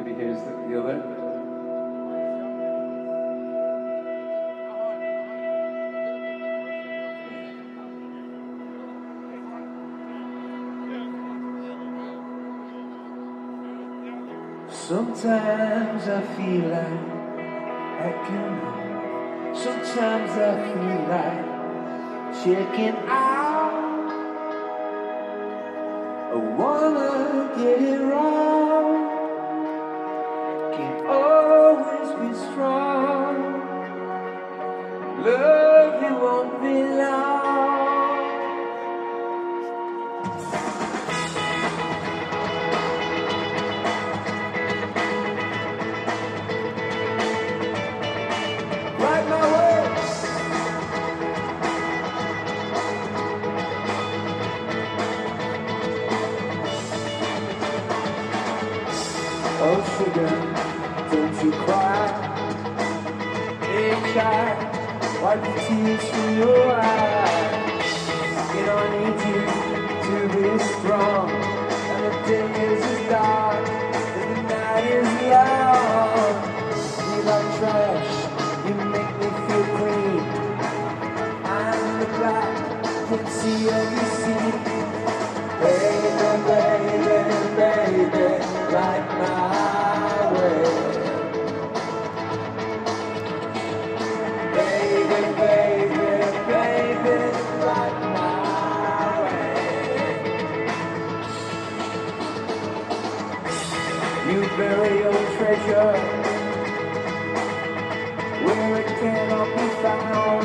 here's the other. Sometimes I feel like I can. Sometimes I feel like checking out. I wanna get it wrong. Can't always be strong. Love you won't be long. Oh sugar, don't you cry. Hey child, wipe the tears from your eyes. You know I need you to be strong. And the day is dark, and the night is long. You like trash, you make me feel clean. I'm the black, can't see every scene. Baby, baby, baby, like my way. Baby, baby, baby, like my way. You bury your treasure where it cannot be found.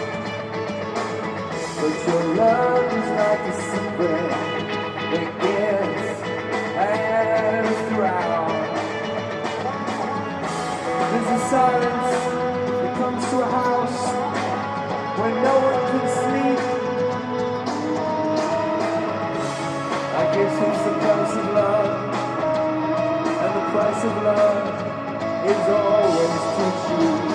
But your love is like a secret that gets as drowned. There's a silence that comes to a house where no one can sleep. I guess it's the price of love, and the price of love is always too cheap.